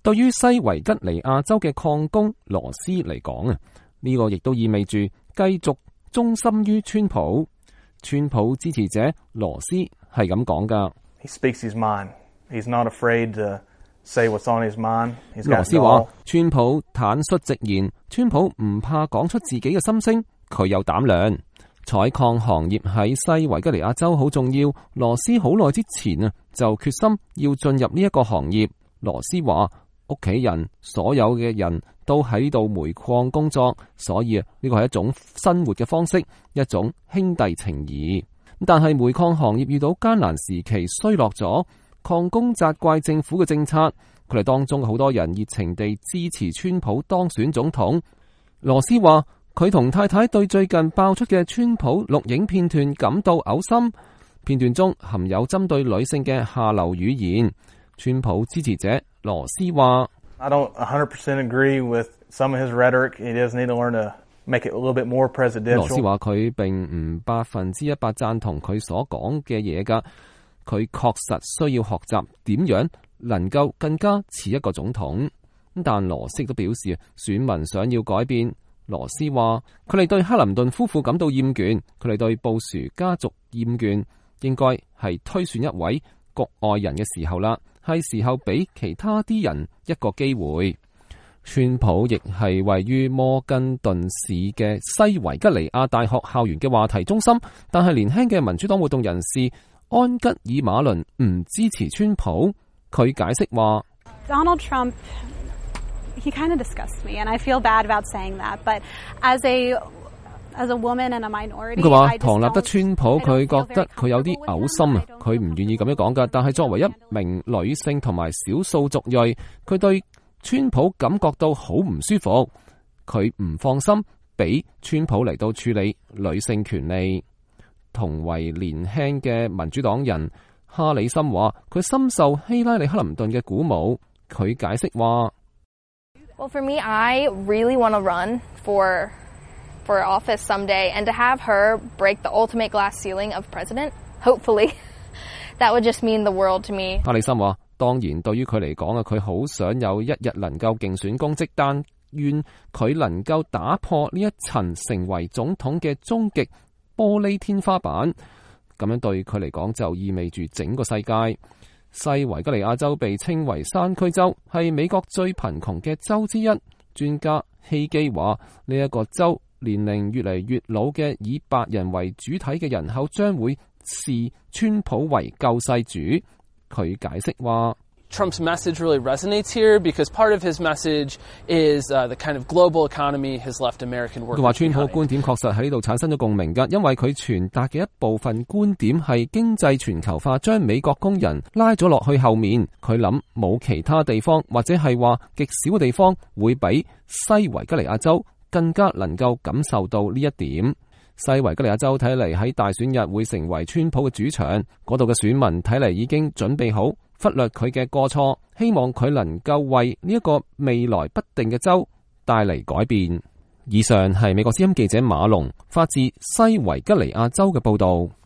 對於西維吉尼亞州嘅礦工羅斯嚟講啊，呢個亦都意味住繼續忠心於川普。川普支持者羅斯係咁講㗎。 He speaks his mind. He's not afraid to say what's on his mind. 羅斯話：川普坦率直言，川普唔怕講出自己嘅心聲，佢有膽量。採礦行業喺西維吉尼亞州好重要。羅斯好耐之前啊就決心要進入呢一個行業。羅斯話：屋企人所有嘅人都喺度煤礦工作，所以呢個係一種生活嘅方式，一種兄弟情誼。但係煤礦行業遇到艱難時期衰落咗，礦工責怪政府嘅政策，佢哋當中好多人熱情地支持川普當選總統。羅斯話佢同太太對最近爆出嘅川普錄影片段感到嘔心，片段中含有針對女性嘅下流語言。川普支持者羅斯話 I don't 100% agree with some of his rhetoric. He does need to learn to make it a little bit more presidential. 羅斯話佢並唔100%贊同佢所講嘅嘢㗎，佢確實需要學習點樣能夠更加似一個總統。但羅斯都表示選民想要改變。羅斯話佢哋對克林頓夫婦感到厭倦，佢哋對布殊家族厭倦，應該係推選一位局外人嘅時候啦，係時候俾其他啲人一個機會。川普亦係位於摩根頓市嘅西維吉尼亞大學校園嘅話題中心，但係年輕嘅民主黨活動人士安吉爾馬倫唔支持川普。佢解釋話 Donald Trump he kind of disgusts me and I feel bad about saying that, but as a woman and a minority 佢話唐納德川普佢覺得佢有啲嘔心啊，佢唔願意咁樣講㗎，但係作為一名女性同埋少數族裔，佢對川普感覺到好唔舒服，佢唔放心俾川普嚟到處理女性權利。同為年輕嘅民主黨人哈里森話佢深受希拉里克林頓嘅鼓舞。佢解釋話 Well, for me, I really want to run for office someday and to have her break the ultimate glass ceiling of president, hopefully. That would just mean the world to me. 哈里森話當然對於佢嚟講啊，佢好想有一日能夠競選公職，但願佢能夠打破呢一層成為總統嘅終極玻璃天花板。咁樣對佢嚟講就意味住整個世界。西維吉尼亞州被稱為山區州，係美國最貧窮嘅州之一。專家希基話呢一個州年齡越嚟越老嘅以白人為主體嘅人口將會視川普為救世主。佢解釋話 Trump's message really resonates here because part of his message is the kind of global economy has left American workers behind. 佢話川普觀點確實喺呢度產生咗共鳴㗎，因為佢傳達嘅一部分觀點係經濟全球化將美國工人拉咗落去後面。佢諗冇其他地方或者係話極少嘅地方會比西維吉尼亞州更加能夠感受到呢一點。西維吉尼亞州睇嚟喺大選日會成為川普嘅主場，嗰度嘅選民睇嚟已經準備好忽略佢嘅過錯，希望佢能夠為呢一個未來不定嘅州帶嚟改變。以上係美國之音記者馬龍發自西維吉尼亞州嘅報道。